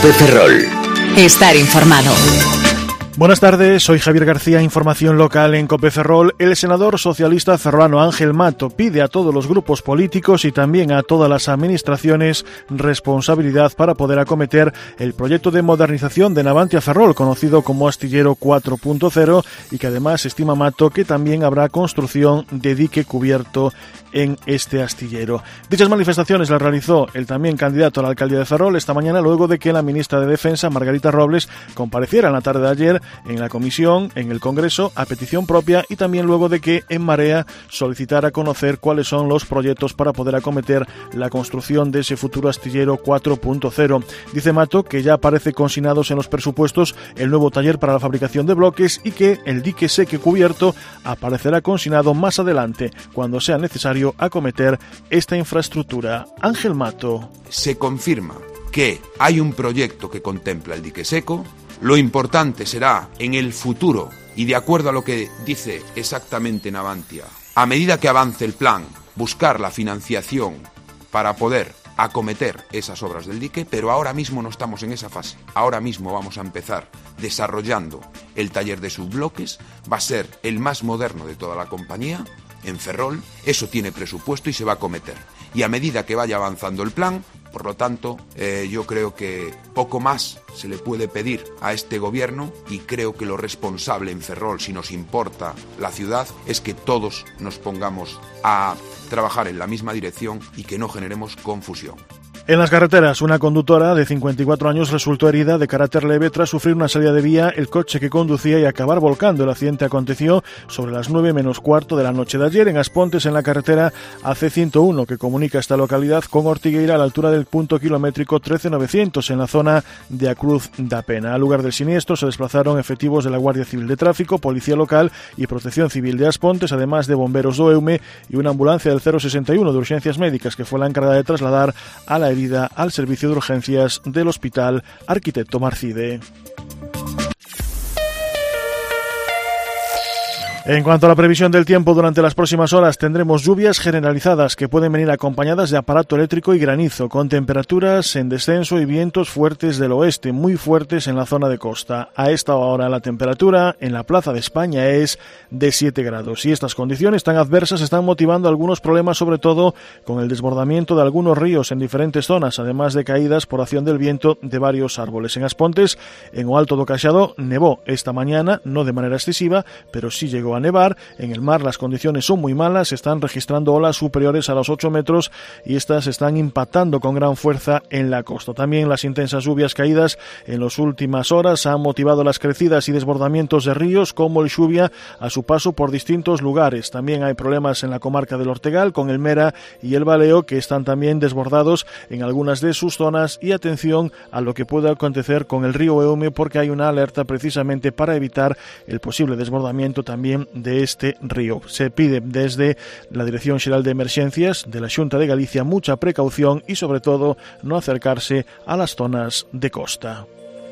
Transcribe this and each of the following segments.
Cope Ferrol. Estar informado. Buenas tardes, soy Javier García, información local en Cope Ferrol. El senador socialista ferrolano Ángel Mato pide a todos los grupos políticos y también a todas las administraciones responsabilidad para poder acometer el proyecto de modernización de Navantia Ferrol, conocido como Astillero 4.0, y que además estima Mato que también habrá construcción de dique cubierto en este astillero. Dichas manifestaciones las realizó el también candidato a la alcaldía de Ferrol esta mañana, luego de que la ministra de Defensa, Margarita Robles, compareciera en la tarde de ayer en la comisión, en el Congreso, a petición propia, y también luego de que En Marea solicitara conocer cuáles son los proyectos para poder acometer la construcción de ese futuro astillero 4.0. Dice Mato que ya aparece consignados en los presupuestos el nuevo taller para la fabricación de bloques y que el dique seque cubierto aparecerá consignado más adelante, cuando sea necesario acometer esta infraestructura. Ángel Mato. Se confirma que hay un proyecto que contempla el dique seco. Lo importante será en el futuro, y de acuerdo a lo que dice exactamente Navantia, a medida que avance el plan, buscar la financiación para poder acometer esas obras del dique, pero ahora mismo no estamos en esa fase. Ahora mismo vamos a empezar desarrollando el taller de subbloques. Va a ser el más moderno de toda la compañía en Ferrol. Eso tiene presupuesto y se va a acometer. Y a medida que vaya avanzando el plan, por lo tanto, yo creo que poco más se le puede pedir a este gobierno, y creo que lo responsable en Ferrol, si nos importa la ciudad, es que todos nos pongamos a trabajar en la misma dirección y que no generemos confusión. En las carreteras, una conductora de 54 años resultó herida de carácter leve tras sufrir una salida de vía el coche que conducía y acabar volcando. El accidente aconteció sobre las 9:15 de la noche de ayer en Aspontes, en la carretera AC101 que comunica esta localidad con Ortigueira a la altura del punto kilométrico 13900 en la zona de A Cruz da Pena. Al lugar del siniestro se desplazaron efectivos de la Guardia Civil de Tráfico, Policía Local y Protección Civil de Aspontes, además de bomberos do EUME y una ambulancia del 061 de urgencias médicas que fue la encargada de trasladar a la herida al servicio de urgencias del Hospital Arquitecto Marcide. En cuanto a la previsión del tiempo, durante las próximas horas tendremos lluvias generalizadas que pueden venir acompañadas de aparato eléctrico y granizo, con temperaturas en descenso y vientos fuertes del oeste, muy fuertes en la zona de costa. A esta hora la temperatura en la Plaza de España es de 7 grados y estas condiciones tan adversas están motivando algunos problemas, sobre todo con el desbordamiento de algunos ríos en diferentes zonas, además de caídas por acción del viento de varios árboles. En Aspontes, en o Alto do Caxado, nevó esta mañana, no de manera excesiva, pero sí llegó a nevar. En el mar las condiciones son muy malas, se están registrando olas superiores a los 8 metros y estas están impactando con gran fuerza en la costa. También las intensas lluvias caídas en las últimas horas han motivado las crecidas y desbordamientos de ríos como el Xubia a su paso por distintos lugares. También hay problemas en la comarca del Ortegal con el Mera y el Baleo, que están también desbordados en algunas de sus zonas, y atención a lo que pueda acontecer con el río Eume, porque hay una alerta precisamente para evitar el posible desbordamiento también de este río. Se pide desde la Dirección Xeral de Emerxencias de la Xunta de Galicia mucha precaución y sobre todo no acercarse a las zonas de costa.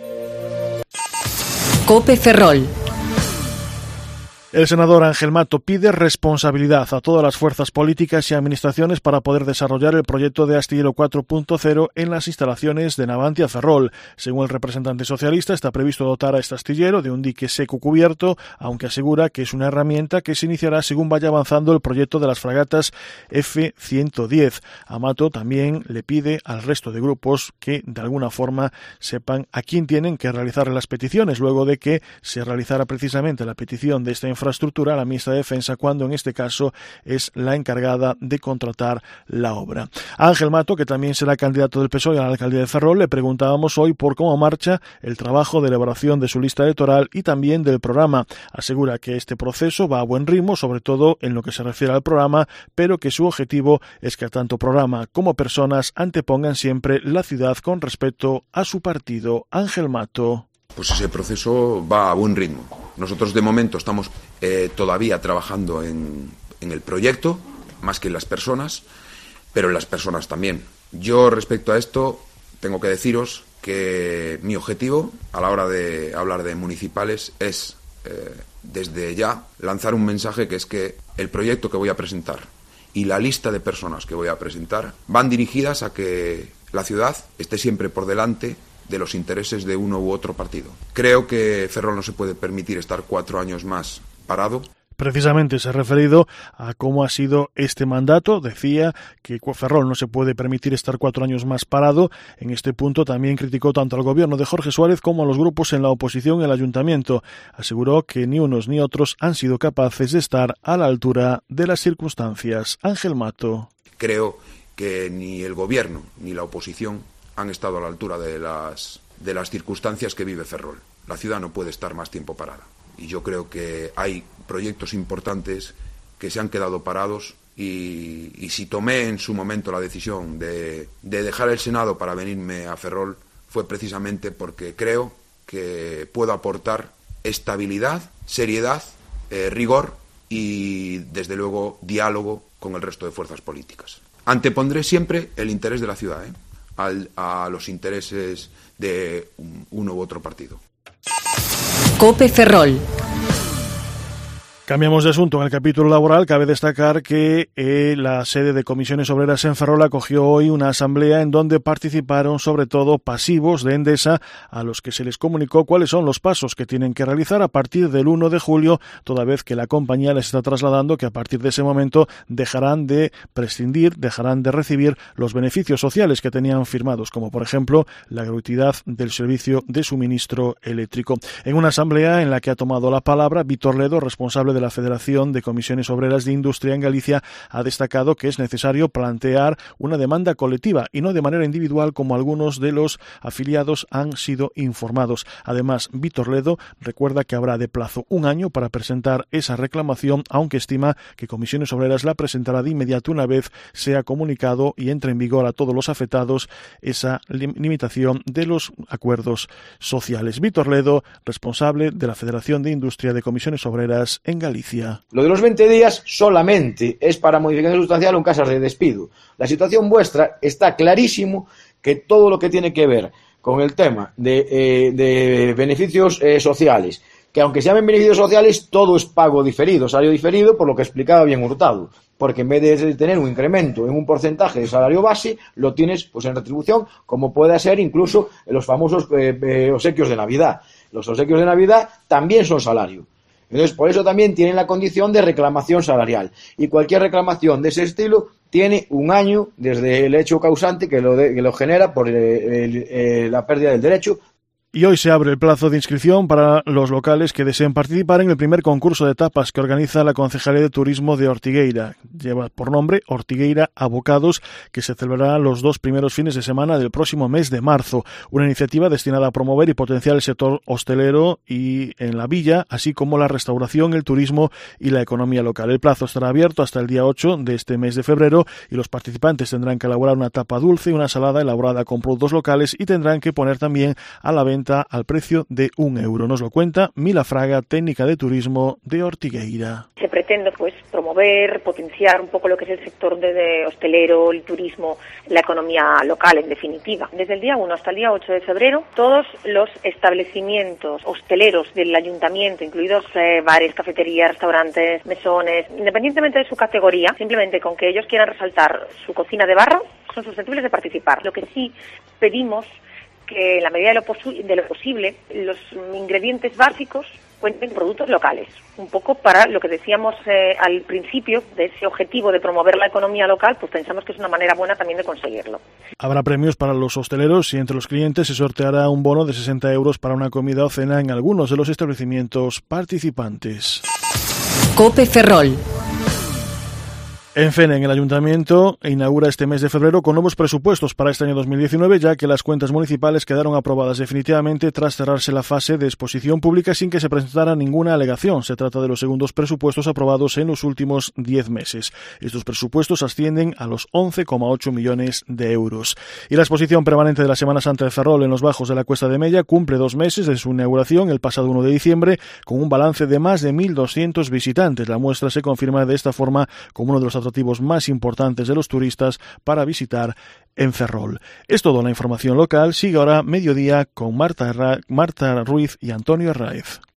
Cope Ferrol. El senador Ángel Mato pide responsabilidad a todas las fuerzas políticas y administraciones para poder desarrollar el proyecto de Astillero 4.0 en las instalaciones de Navantia Ferrol. Según el representante socialista, está previsto dotar a este astillero de un dique seco cubierto, aunque asegura que es una herramienta que se iniciará según vaya avanzando el proyecto de las fragatas F-110. A Mato también le pide al resto de grupos que de alguna forma sepan a quién tienen que realizar las peticiones, luego de que se realizara precisamente la petición de esta infraestructura a la ministra de Defensa, cuando en este caso es la encargada de contratar la obra. A Ángel Mato, que también será candidato del PSOE a la alcaldía de Ferrol, le preguntábamos hoy por cómo marcha el trabajo de elaboración de su lista electoral y también del programa. Asegura que este proceso va a buen ritmo, sobre todo en lo que se refiere al programa, pero que su objetivo es que tanto programa como personas antepongan siempre la ciudad con respecto a su partido. Ángel Mato. Pues ese proceso va a buen ritmo. Nosotros de momento estamos todavía trabajando en el proyecto, más que en las personas, pero en las personas también. Yo respecto a esto tengo que deciros que mi objetivo a la hora de hablar de municipales es desde ya lanzar un mensaje, que es que el proyecto que voy a presentar y la lista de personas que voy a presentar van dirigidas a que la ciudad esté siempre por delante de los intereses de uno u otro partido. Creo que Ferrol no se puede permitir estar 4 años más parado. Precisamente se ha referido a cómo ha sido este mandato. Decía que Ferrol no se puede permitir estar 4 años más parado. En este punto también criticó tanto al gobierno de Jorge Suárez como a los grupos en la oposición en el ayuntamiento. Aseguró que ni unos ni otros han sido capaces de estar a la altura de las circunstancias. Ángel Mato. Creo que ni el gobierno ni la oposición han estado a la altura de las circunstancias que vive Ferrol. La ciudad no puede estar más tiempo parada. Y yo creo que hay proyectos importantes que se han quedado parados y si tomé en su momento la decisión de dejar el Senado para venirme a Ferrol fue precisamente porque creo que puedo aportar estabilidad, seriedad, rigor y desde luego diálogo con el resto de fuerzas políticas. Antepondré siempre el interés de la ciudad, a los intereses de uno u otro partido. COPE Ferrol. Cambiamos de asunto. En el capítulo laboral cabe destacar que la sede de Comisiones Obreras en Ferrol acogió hoy una asamblea en donde participaron sobre todo pasivos de Endesa a los que se les comunicó cuáles son los pasos que tienen que realizar a partir del 1 de julio, toda vez que la compañía les está trasladando que a partir de ese momento dejarán de recibir los beneficios sociales que tenían firmados, como por ejemplo la gratuidad del servicio de suministro eléctrico. En una asamblea en la que ha tomado la palabra Víctor Ledo, responsable de la Federación de Comisiones Obreras de Industria en Galicia, ha destacado que es necesario plantear una demanda colectiva y no de manera individual como algunos de los afiliados han sido informados. Además, Víctor Ledo recuerda que habrá de plazo 1 año para presentar esa reclamación, aunque estima que Comisiones Obreras la presentará de inmediato una vez sea comunicado y entre en vigor a todos los afectados esa limitación de los acuerdos sociales. Víctor Ledo, responsable de la Federación de Industria de Comisiones Obreras en Galicia. Lo de los 20 días solamente es para modificación sustancial o en casos de despido. La situación vuestra está clarísimo que todo lo que tiene que ver con el tema de beneficios sociales, que aunque se llamen beneficios sociales, todo es pago diferido, salario diferido, por lo que explicaba bien Hurtado, porque en vez de tener un incremento en un porcentaje de salario base, lo tienes pues en retribución, como puede ser incluso los famosos obsequios de Navidad. Los obsequios de Navidad también son salario. Entonces, por eso también tienen la condición de reclamación salarial. Y cualquier reclamación de ese estilo tiene 1 año desde el hecho causante que lo genera por la pérdida del derecho. Y hoy se abre el plazo de inscripción para los locales que deseen participar en el primer concurso de tapas que organiza la Concejalía de Turismo de Ortigueira. Lleva por nombre Ortigueira Abocados, que se celebrará los 2 primeros fines de semana del próximo mes de marzo. Una iniciativa destinada a promover y potenciar el sector hostelero y en la villa, así como la restauración, el turismo y la economía local. El plazo estará abierto hasta el día 8 de este mes de febrero y los participantes tendrán que elaborar una tapa dulce y una salada elaborada con productos locales y tendrán que poner también a la venta al precio de 1 euro. Nos lo cuenta Mila Fraga, técnica de turismo de Ortigueira. Se pretende promover, potenciar un poco lo que es el sector de hostelero, el turismo, la economía local en definitiva. Desde el día 1 hasta el día 8 de febrero, todos los establecimientos hosteleros del ayuntamiento, incluidos bares, cafeterías, restaurantes, mesones, independientemente de su categoría, simplemente con que ellos quieran resaltar su cocina de barro, son susceptibles de participar. Lo que sí pedimos que en la medida de lo posible los ingredientes básicos cuenten productos locales, un poco para lo que decíamos al principio de ese objetivo de promover la economía local, pues pensamos que es una manera buena también de conseguirlo. Habrá premios para los hosteleros y entre los clientes se sorteará un bono de 60 euros para una comida o cena en algunos de los establecimientos participantes. COPE Ferrol. En Fene, el Ayuntamiento inaugura este mes de febrero con nuevos presupuestos para este año 2019, ya que las cuentas municipales quedaron aprobadas definitivamente tras cerrarse la fase de exposición pública sin que se presentara ninguna alegación. Se trata de los segundos presupuestos aprobados en los últimos 10 meses. Estos presupuestos ascienden a los 11,8 millones de euros. Y la exposición permanente de la Semana Santa de Ferrol en los bajos de la Cuesta de Mella cumple 2 meses de su inauguración el pasado 1 de diciembre, con un balance de más de 1.200 visitantes. La muestra se confirma de esta forma como uno de los atractivos más importantes de los turistas para visitar en Ferrol. Es toda la información local. Sigue ahora Mediodía con Marta Ruiz y Antonio Herráez.